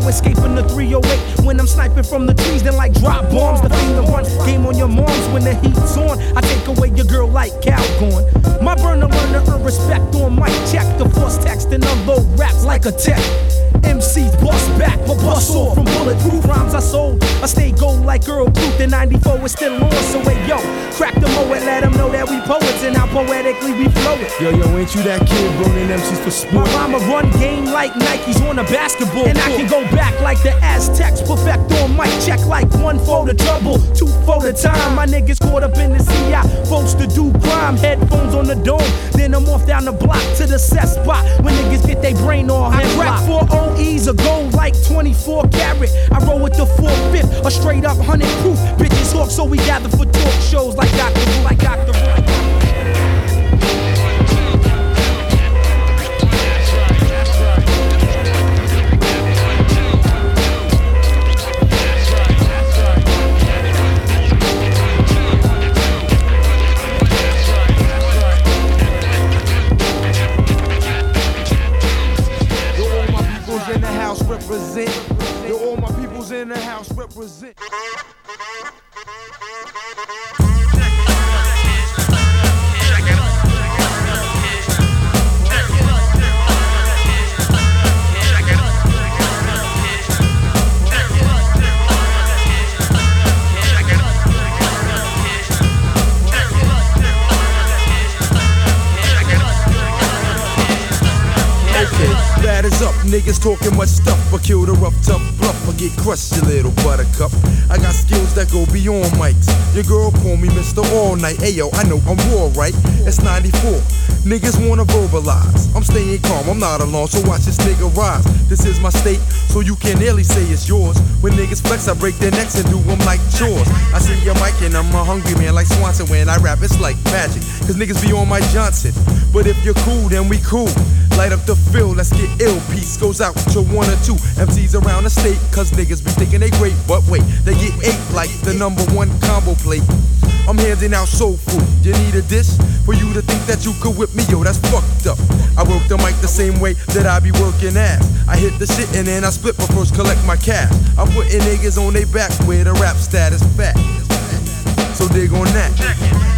escaping the 308 when I'm sniping from the trees. Then like drop bombs, the finger run game on your moms when the heat's on. I take away your girl like Calgon. My burner learner earn respect on mic check. The force text and unload raps like a tech. MCs bust back, but bust off from bulletproof rhymes I sold. I stay gold like Earl Booth. In 94 is still on, so hey yo, crack the moet, let them know that we poets and how poetically we flow it. Yo, ain't you that kid running MCs for sport? My rhyme run game like Nikes on a basketball court. And I can go back like the Aztecs, perfect on mic check like 1 for the trouble, 2 for the time. My niggas caught up in the CI, folks to do crime. Headphones on the dome, then I'm off down the block to the set spot when niggas get their brain all hemlocked. I crack 4 OEs a gold like 24 karat. I roll with the 4/5, a straight up 100 proof. Bitches hawk, so we gather for talk shows like Dr. Who, like Dr. Who. Represent. Yo, all my peoples in the house represent. Batters up, niggas talking much stuff, but kill the rough, tough bluff, or get crushed, you little buttercup. I got skills that go beyond mics. Your girl call me Mr. All Night. Ayo, I know I'm raw, right? It's 94. Niggas wanna verbalize. I'm staying calm, I'm not alone, so watch this nigga rise. This is my state, so you can nearly say it's yours. When niggas flex, I break their necks and do them like chores. I see your mic and I'm a hungry man like Swanson. When I rap, it's like magic, cause niggas be on my Johnson. But if you're cool, then we cool. Light up the field, let's get ill. Peace goes out to 1 or 2 MCs around the state, cause niggas be thinking they great, but wait, they get 8 like the #1 combo plate. I'm handing out soul food. You need a dish for you to think that you could whip me? Yo, that's fucked up. I work the mic the same way that I be working ass. I hit the shit and then I split, but first collect my cash. I'm putting niggas on they back where the rap status fat. So dig on that.